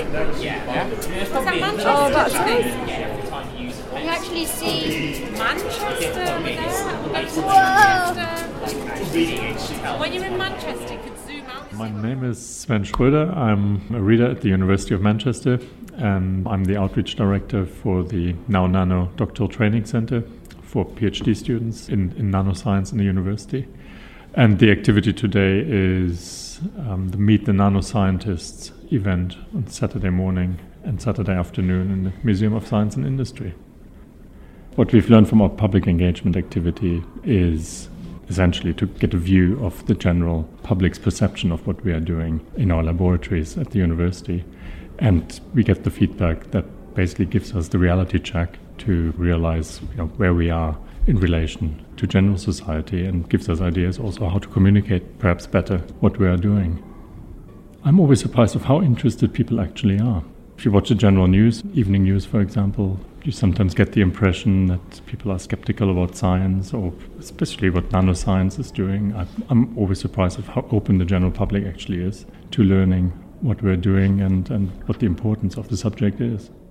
Is that Manchester? Oh, that's amazing. You actually see Manchester over there. When you're in Manchester, you could zoom out. My name is Sven Schröder. I'm a reader at the University of Manchester, and I'm the outreach director for the Now Nano Doctoral Training Center for PhD students in nanoscience in the university. And the activity today is the Meet the Nanoscientists event on Saturday morning and Saturday afternoon in the Museum of Science and Industry. What we've learned from our public engagement activity is essentially to get a view of the general public's perception of what we are doing in our laboratories at the university. And we get the feedback that basically gives us the reality check to realize where we are in relation to general society, and gives us ideas also how to communicate perhaps better what we are doing. I'm always surprised of how interested people actually are. If you watch the general news, evening news for example, you sometimes get the impression that people are skeptical about science, or especially what nanoscience is doing. I'm always surprised of how open the general public actually is to learning what we're doing and what the importance of the subject is.